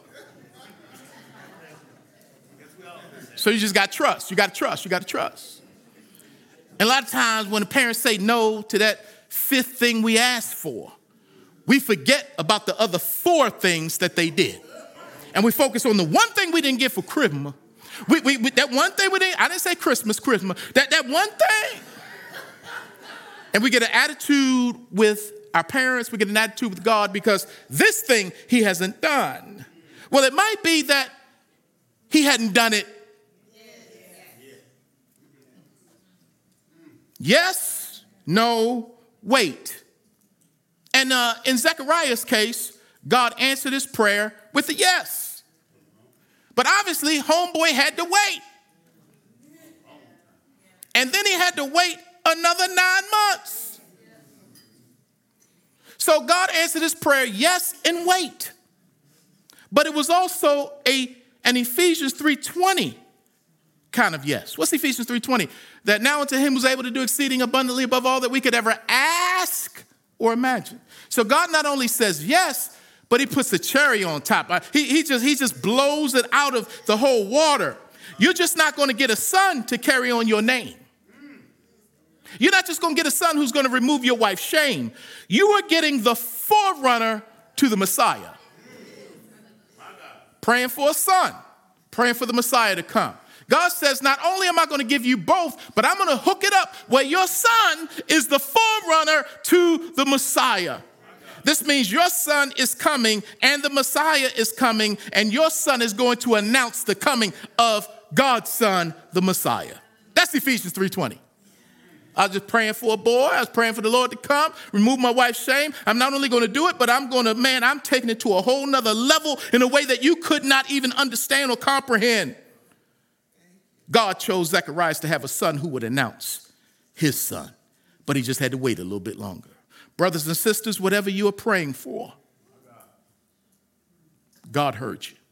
So you just got to trust. You got to trust. And a lot of times when the parents say no to that fifth thing we asked for, we forget about the other four things that they did. And we focus on the one thing we didn't get for Christmas. That one thing we didn't, I didn't say Christmas. That one thing. And we get an attitude with our parents. We get an attitude with God because this thing he hasn't done. Well, it might be that he hadn't done it. Yes, no, wait. And in Zechariah's case, God answered his prayer with a yes. But obviously, homeboy had to wait. And then he had to wait another 9 months. So God answered his prayer, yes, and wait. But it was also an Ephesians 3:20 kind of yes. What's Ephesians 3:20? That now unto him who's able to do exceeding abundantly above all that we could ever ask or imagine. So God not only says yes, but he puts the cherry on top. He just blows it out of the whole water. You're just not going to get a son to carry on your name. You're not just going to get a son who's going to remove your wife's shame. You are getting the forerunner to the Messiah. Praying for a son, praying for the Messiah to come. God says, not only am I going to give you both, but I'm going to hook it up where your son is the forerunner to the Messiah. This means your son is coming and the Messiah is coming, and your son is going to announce the coming of God's son, the Messiah. That's Ephesians 3:20. I was just praying for a boy. I was praying for the Lord to come, remove my wife's shame. I'm not only going to do it, but I'm taking it to a whole nother level in a way that you could not even understand or comprehend. God chose Zacharias to have a son who would announce his son, but he just had to wait a little bit longer. Brothers and sisters, whatever you are praying for, God heard you.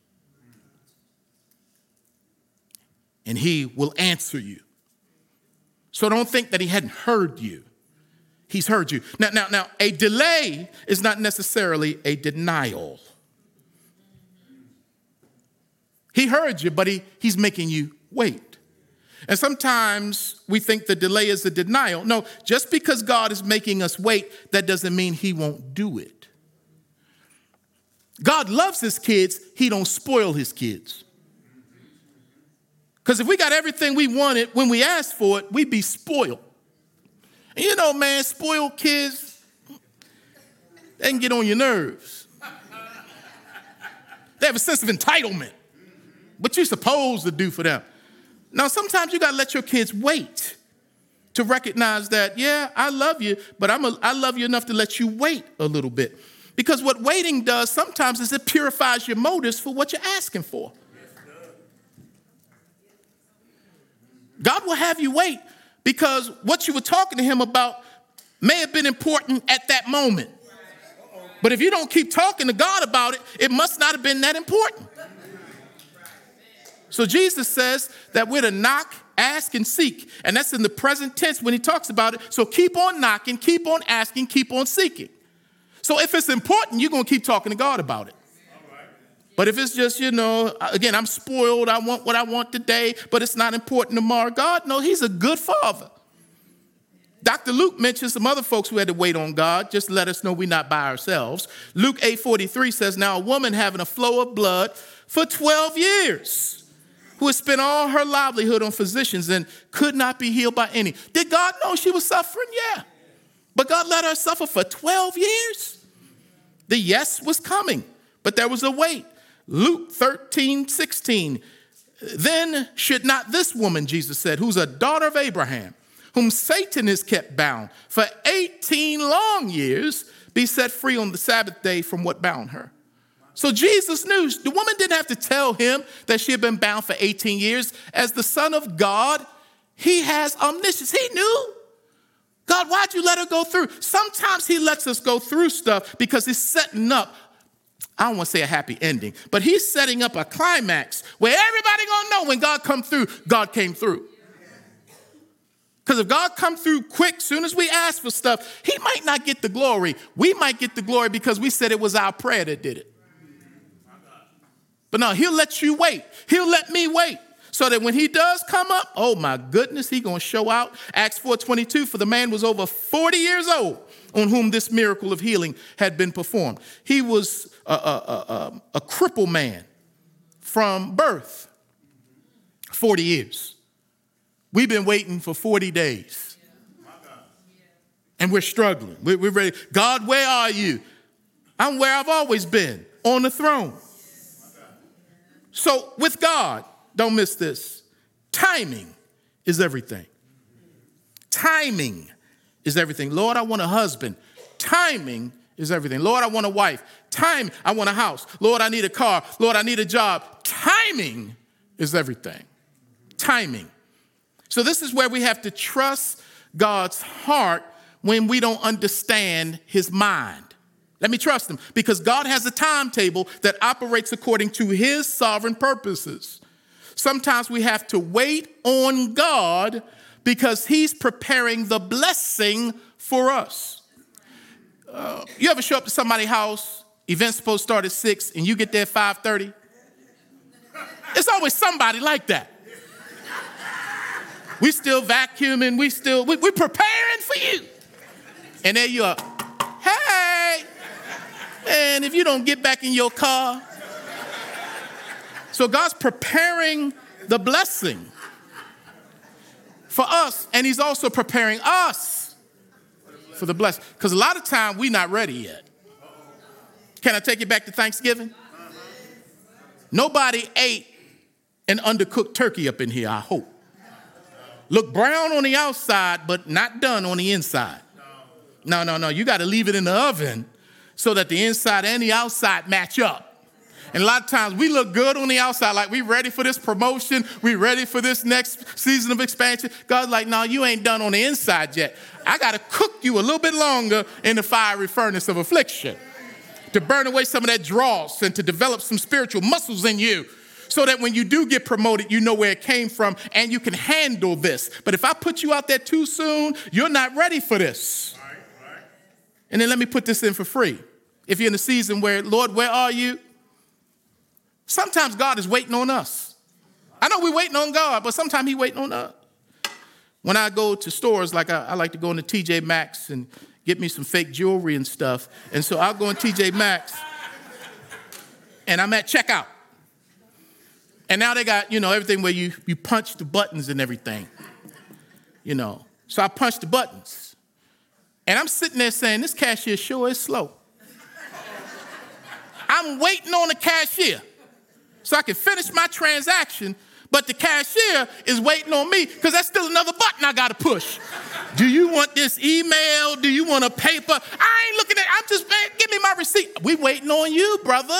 And he will answer you. So don't think that he hadn't heard you. He's heard you. Now, a delay is not necessarily a denial. He heard you, but he's making you wait. And sometimes we think the delay is a denial. No, just because God is making us wait, that doesn't mean he won't do it. God loves his kids. He don't spoil his kids. Because if we got everything we wanted when we asked for it, we'd be spoiled. And you know, man, spoiled kids, they can get on your nerves. They have a sense of entitlement. What you're supposed to do for them. Now, sometimes you got to let your kids wait to recognize that, yeah, I love you, but I love you enough to let you wait a little bit. Because what waiting does sometimes is it purifies your motives for what you're asking for. God will have you wait because what you were talking to him about may have been important at that moment. But if you don't keep talking to God about it, it must not have been that important. So Jesus says that we're to knock, ask, and seek. And that's in the present tense when he talks about it. So keep on knocking, keep on asking, keep on seeking. So if it's important, you're going to keep talking to God about it. But if it's just, again, I'm spoiled, I want what I want today, but it's not important tomorrow. God, no, he's a good father. Dr. Luke mentions some other folks who had to wait on God, just to let us know we're not by ourselves. Luke 8:43 says, now a woman having a flow of blood for 12 years, who had spent all her livelihood on physicians and could not be healed by any. Did God know she was suffering? Yeah. But God let her suffer for 12 years. The yes was coming, but there was a wait. Luke 13:16. Then should not this woman, Jesus said, who's a daughter of Abraham, whom Satan has kept bound for 18 long years, be set free on the Sabbath day from what bound her? So Jesus knew. The woman didn't have to tell him that she had been bound for 18 years. As the Son of God, he has omniscience. He knew. God, why'd you let her go through? Sometimes he lets us go through stuff because he's setting up, I don't want to say a happy ending, but he's setting up a climax where everybody gonna know when God come through, God came through. Because if God come through quick, soon as we ask for stuff, he might not get the glory. We might get the glory because we said it was our prayer that did it. But no, he'll let you wait. He'll let me wait. So that when he does come up, oh my goodness, he's going to show out. Acts 4:22, for the man was over 40 years old on whom this miracle of healing had been performed. He was a crippled man from birth, 40 years. We've been waiting for 40 days. And we're struggling. We're ready. God, where are you? I'm where I've always been, on the throne. So with God, don't miss this. Timing is everything. Timing is everything. Lord, I want a husband. Timing is everything. Lord, I want a wife. I want a house. Lord, I need a car. Lord, I need a job. Timing is everything. Timing. So this is where we have to trust God's heart when we don't understand his mind. Let me trust him, because God has a timetable that operates according to his sovereign purposes. Sometimes we have to wait on God because he's preparing the blessing for us. You ever show up to somebody's house, event's supposed to start at 6, and you get there at 5:30? It's always somebody like that. We still vacuuming, we're preparing for you. And there you are. Hey! And if you don't get back in your car. So God's preparing the blessing for us, and he's also preparing us for the blessing. Because a lot of time we're not ready yet. Can I take you back to Thanksgiving? Nobody ate an undercooked turkey up in here, I hope. Look brown on the outside, but not done on the inside. No. You got to leave it in the oven so that the inside and the outside match up. And a lot of times we look good on the outside, like we ready for this promotion. We ready for this next season of expansion. God's like, no, you ain't done on the inside yet. I got to cook you a little bit longer in the fiery furnace of affliction to burn away some of that dross and to develop some spiritual muscles in you so that when you do get promoted, you know where it came from and you can handle this. But if I put you out there too soon, you're not ready for this. And then let me put this in for free. If you're in a season where, Lord, where are you? Sometimes God is waiting on us. I know we're waiting on God, but sometimes he's waiting on us. When I go to stores, like I like to go into TJ Maxx and get me some fake jewelry and stuff. And so I'll go in TJ Maxx and I'm at checkout. And now they got, everything where you punch the buttons and everything. So I punch the buttons. And I'm sitting there saying, this cashier sure is slow. I'm waiting on the cashier so I can finish my transaction, but the cashier is waiting on me because that's still another button I got to push. Do you want this email? Do you want a paper? I ain't looking at it. I'm just, man, give me my receipt. We waiting on you, brother.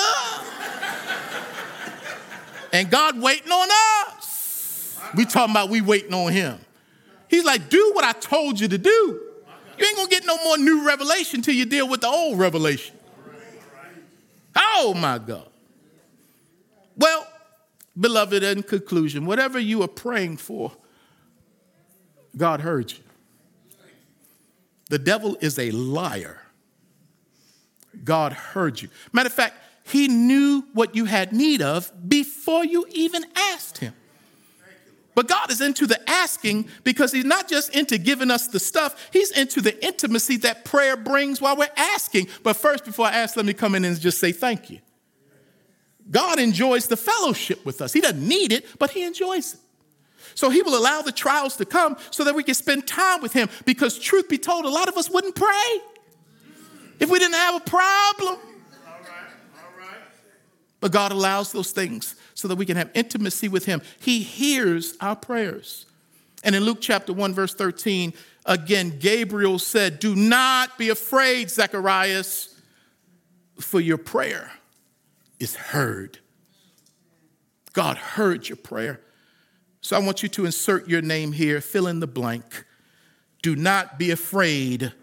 And God waiting on us. We talking about we waiting on him. He's like, do what I told you to do. You ain't going to get no more new revelation till you deal with the old revelation. Oh, my God. Well, beloved, in conclusion, whatever you are praying for, God heard you. The devil is a liar. God heard you. Matter of fact, he knew what you had need of before you even asked him. But God is into the asking because he's not just into giving us the stuff. He's into the intimacy that prayer brings while we're asking. But first, before I ask, let me come in and just say thank you. God enjoys the fellowship with us. He doesn't need it, but he enjoys it. So he will allow the trials to come so that we can spend time with him. Because truth be told, a lot of us wouldn't pray if we didn't have a problem. All right. But God allows those things so that we can have intimacy with him. He hears our prayers. And in Luke chapter 1, verse 13, again, Gabriel said, do not be afraid, Zacharias, for your prayer is heard. God heard your prayer. So I want you to insert your name here, fill in the blank. Do not be afraid,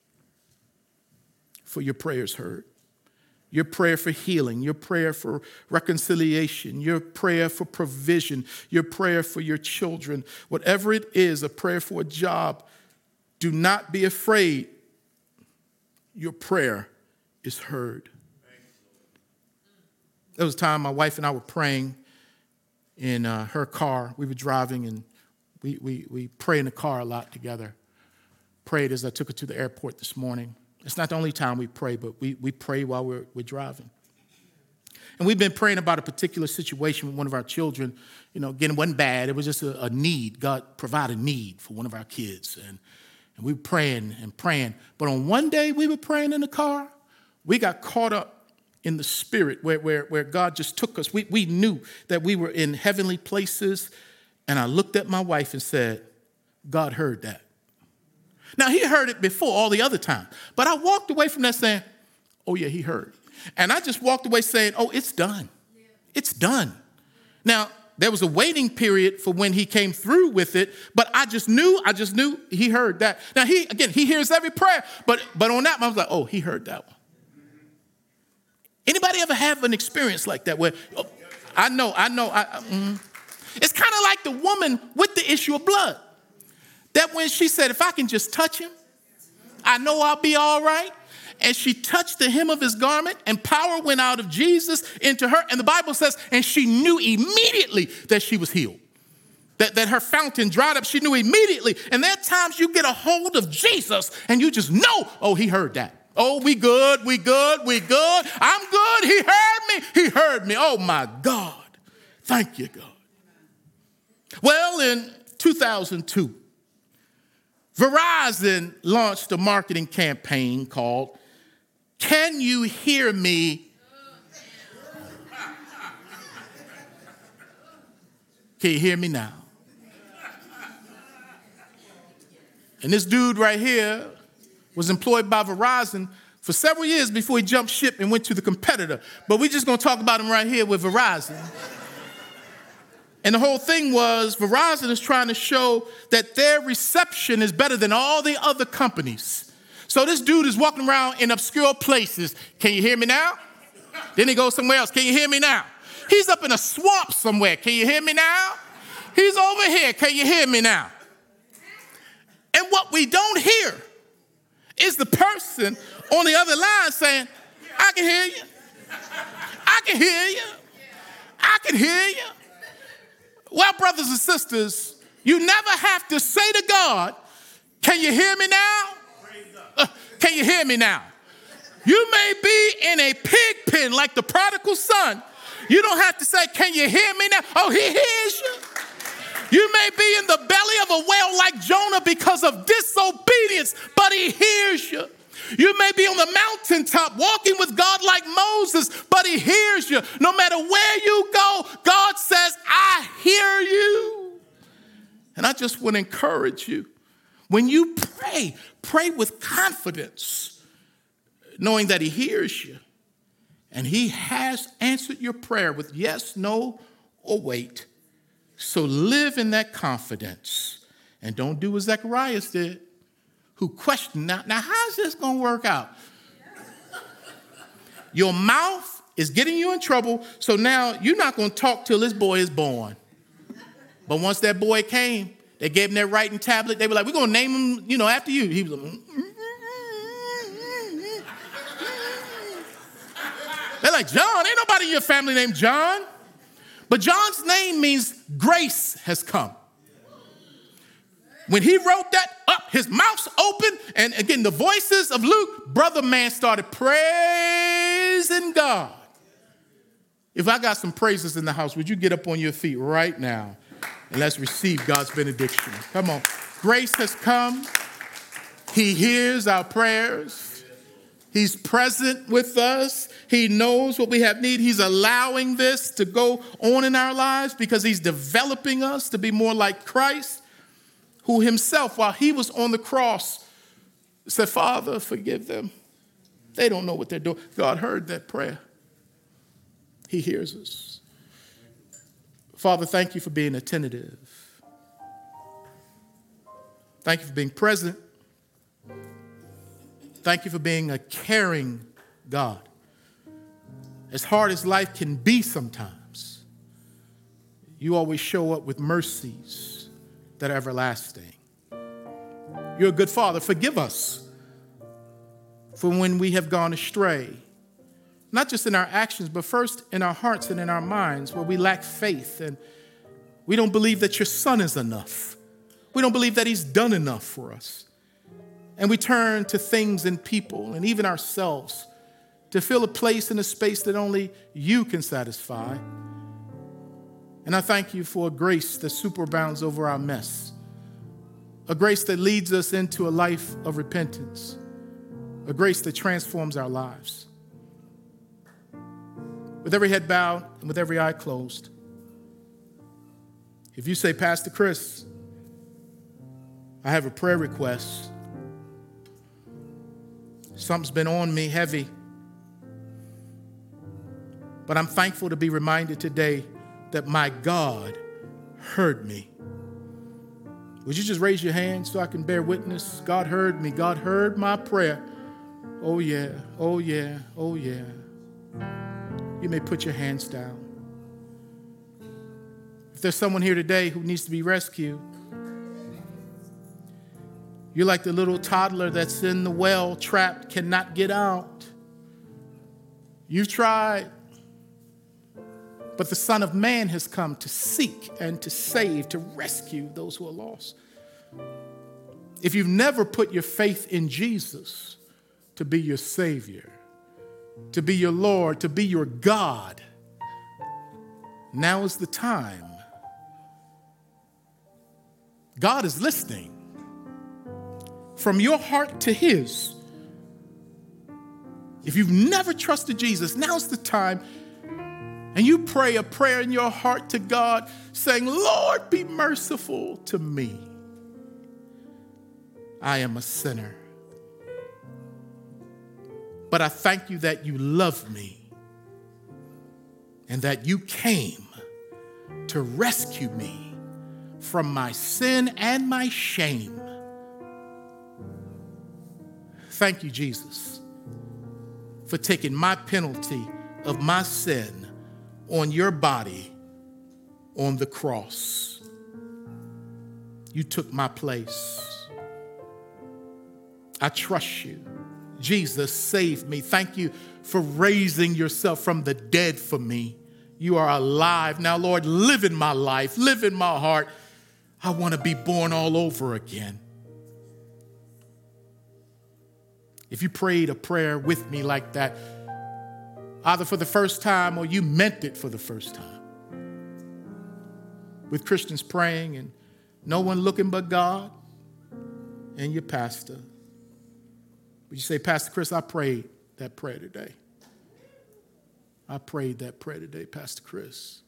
for your prayers heard. Your prayer for healing, your prayer for reconciliation, your prayer for provision, your prayer for your children, whatever it is, a prayer for a job, do not be afraid. Your prayer is heard. There was a time my wife and I were praying in her car. We were driving and we pray in the car a lot together. Prayed as I took her to the airport this morning. It's not the only time we pray, but we pray while we're driving. And we've been praying about a particular situation with one of our children. Again, it wasn't bad. It was just a need. God provided a need for one of our kids. And we were praying and praying. But on one day we were praying in the car, we got caught up in the spirit where God just took us. We knew that we were in heavenly places. And I looked at my wife and said, God heard that. Now, he heard it before all the other time. But I walked away from that saying, oh, yeah, he heard. And I just walked away saying, oh, it's done. It's done. Now, there was a waiting period for when he came through with it, but I just knew he heard that. Now, he hears every prayer, but on that one, I was like, oh, he heard that one. Anybody ever have an experience like that where, oh, I know. It's kind of like the woman with the issue of blood. That when she said, if I can just touch him, I know I'll be all right. And she touched the hem of his garment, and power went out of Jesus into her. And the Bible says, and she knew immediately that she was healed. That her fountain dried up. She knew immediately. And there are times you get a hold of Jesus and you just know, oh, he heard that. Oh, we good. I'm good. He heard me. Oh, my God. Thank you, God. Well, in 2002, Verizon launched a marketing campaign called Can You Hear Me? Can you hear me now? And this dude right here was employed by Verizon for several years before he jumped ship and went to the competitor. But we're just going to talk about him right here with Verizon. And the whole thing was Verizon is trying to show that their reception is better than all the other companies. So this dude is walking around in obscure places. Can you hear me now? Then he goes somewhere else. Can you hear me now? He's up in a swamp somewhere. Can you hear me now? He's over here. Can you hear me now? And what we don't hear is the person on the other line saying, I can hear you. I can hear you. I can hear you. Well, brothers and sisters, you never have to say to God, can you hear me now? Can you hear me now? You may be in a pig pen like the prodigal son. You don't have to say, can you hear me now? Oh, he hears you. You may be in the belly of a whale like Jonah because of disobedience, but he hears you. You may be on the mountaintop walking with God like Moses, but he hears you. No matter where you go, God says, I hear you. And I just want to encourage you. When you pray with confidence, knowing that he hears you. And he has answered your prayer with yes, no, or wait. So live in that confidence. And don't do what Zacharias did, who questioned, now how's this going to work out? Your mouth is getting you in trouble, so now you're not going to talk till this boy is born. But once that boy came, they gave him that writing tablet. They were like, we're going to name him, after you. He was like, they're like, John, ain't nobody in your family named John. But John's name means grace has come. When he wrote that up, his mouth's open. And again, the voices of Luke, brother man started praising God. If I got some praises in the house, would you get up on your feet right now and let's receive God's benediction? Come on. Grace has come. He hears our prayers. He's present with us. He knows what we have need. He's allowing this to go on in our lives because he's developing us to be more like Christ, who himself, while he was on the cross, said, Father, forgive them. They don't know what they're doing. God heard that prayer. He hears us. Father, thank you for being attentive. Thank you for being present. Thank you for being a caring God. As hard as life can be sometimes, you always show up with mercies that are everlasting. You're a good Father. Forgive us for when we have gone astray, not just in our actions, but first in our hearts and in our minds, where we lack faith and we don't believe that your Son is enough. We don't believe that he's done enough for us. And we turn to things and people and even ourselves to fill a place in a space that only you can satisfy. And I thank you for a grace that superabounds over our mess, a grace that leads us into a life of repentance, a grace that transforms our lives. With every head bowed and with every eye closed, if you say, Pastor Chris, I have a prayer request. Something's been on me heavy. But I'm thankful to be reminded today that my God heard me. Would you just raise your hand so I can bear witness? God heard me. God heard my prayer. Oh yeah, oh yeah, oh yeah. You may put your hands down. If there's someone here today who needs to be rescued, you're like the little toddler that's in the well, trapped, cannot get out. You've tried, but the Son of Man has come to seek and to save, to rescue those who are lost. If you've never put your faith in Jesus to be your Savior, to be your Lord, to be your God, now is the time. God is listening. From your heart to his. If you've never trusted Jesus, now's the time. And you pray a prayer in your heart to God saying, Lord, be merciful to me. I am a sinner. But I thank you that you love me and that you came to rescue me from my sin and my shame. Thank you, Jesus, for taking my penalty of my sin on your body on the cross. You took my place. I trust you. Jesus, save me. Thank you for raising yourself from the dead for me. You are alive. Now, Lord, live in my life, live in my heart. I want to be born all over again. If you prayed a prayer with me like that, either for the first time or you meant it for the first time, with Christians praying and no one looking but God and your pastor, would you say, Pastor Chris, I prayed that prayer today. I prayed that prayer today, Pastor Chris.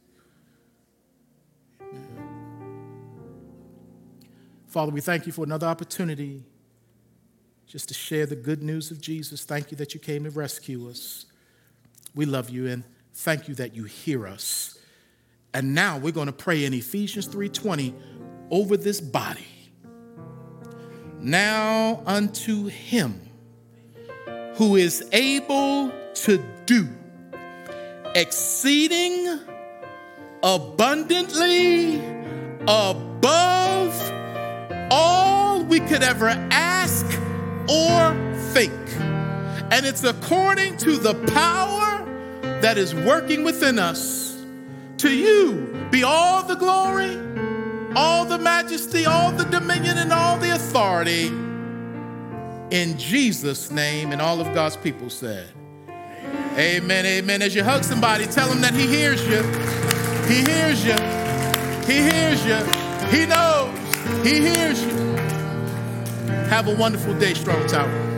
Amen. Father, we thank you for another opportunity just to share the good news of Jesus. Thank you that you came to rescue us. We love you and thank you that you hear us. And now we're going to pray in Ephesians 3:20 over this body. Now unto him who is able to do exceeding abundantly above all we could ever ask or think. And it's according to the power that is working within us. To you be all the glory, all the majesty, all the dominion, and all the authority. In Jesus' name, and all of God's people said, amen, amen. As you hug somebody, tell them that he hears you. He hears you. He hears you. He knows. He hears you. Have a wonderful day, Strong Tower.